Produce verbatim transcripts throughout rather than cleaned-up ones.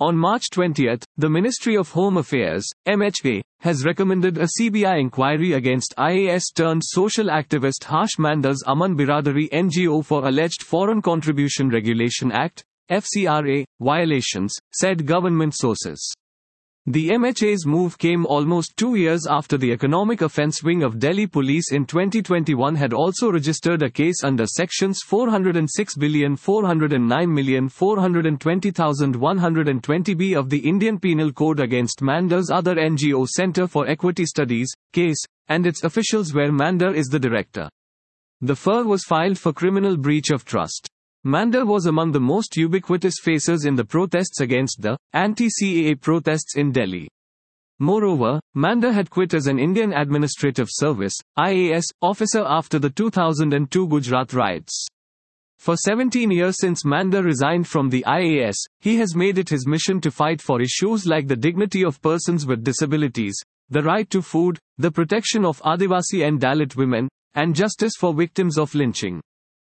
On March twentieth, the Ministry of Home Affairs, M H A, has recommended a C B I inquiry against I A S-turned-social activist Harsh Mandar's Aman Biradari N G O for alleged Foreign Contribution Regulation Act, F C R A, violations, said government sources. The M H A's move came almost two years after the Economic Offence Wing of Delhi Police in twenty twenty-one had also registered a case under Sections four oh six billion four oh nine million four hundred twenty thousand one hundred twenty B of the Indian Penal Code against Mandar's other N G O Centre for Equity Studies, case, and its officials where Mandar is the director. The F I R was filed for criminal breach of trust. Mandar was among the most ubiquitous faces in the protests against the anti-C A A protests in Delhi. Moreover, Mandar had quit as an Indian Administrative Service I A S officer after the two thousand two Gujarat riots. For seventeen years since Mandar resigned from the I A S, he has made it his mission to fight for issues like the dignity of persons with disabilities, the right to food, the protection of Adivasi and Dalit women, and justice for victims of lynching.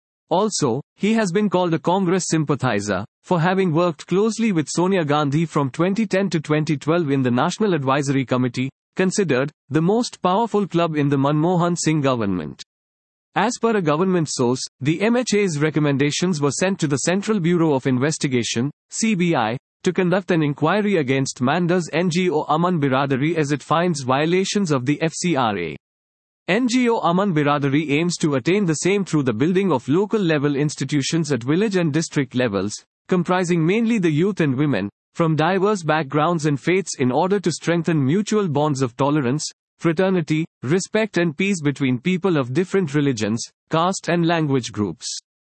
Also, he has been called a Congress sympathizer, for having worked closely with Sonia Gandhi from twenty ten to twenty twelve in the National Advisory Committee, considered the most powerful club in the Manmohan Singh government. As per a government source, the M H A's recommendations were sent to the Central Bureau of Investigation, C B I, to conduct an inquiry against Mandar's N G O Aman Biradari as it finds violations of the F C R A. N G O Aman Biradari aims to attain the same through the building of local-level institutions at village and district levels, comprising mainly the youth and women, from diverse backgrounds and faiths in order to strengthen mutual bonds of tolerance, fraternity, respect and peace between people of different religions, caste and language groups.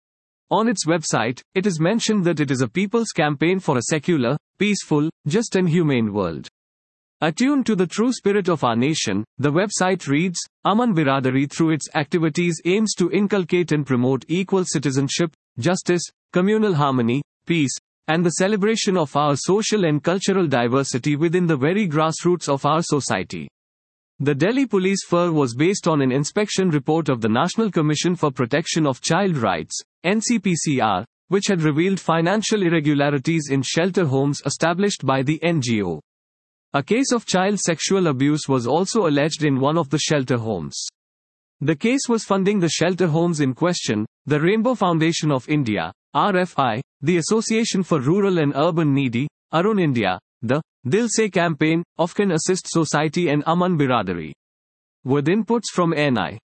On its website, it is mentioned that it is a people's campaign for a secular, peaceful, just and humane world. Attuned to the true spirit of our nation, the website reads, Aman Biradari through its activities aims to inculcate and promote equal citizenship, justice, communal harmony, peace, and the celebration of our social and cultural diversity within the very grassroots of our society. The Delhi Police F I R was based on an inspection report of the National Commission for Protection of Child Rights, N C P C R, which had revealed financial irregularities in shelter homes established by the N G O. A case of child sexual abuse was also alleged in one of the shelter homes. The case was funding the shelter homes in question, the Rainbow Foundation of India, R F I, the Association for Rural and Urban Needy, Arun India, the Dil Se campaign, Afghan Assist Society and Aman Biradari. With inputs from N I.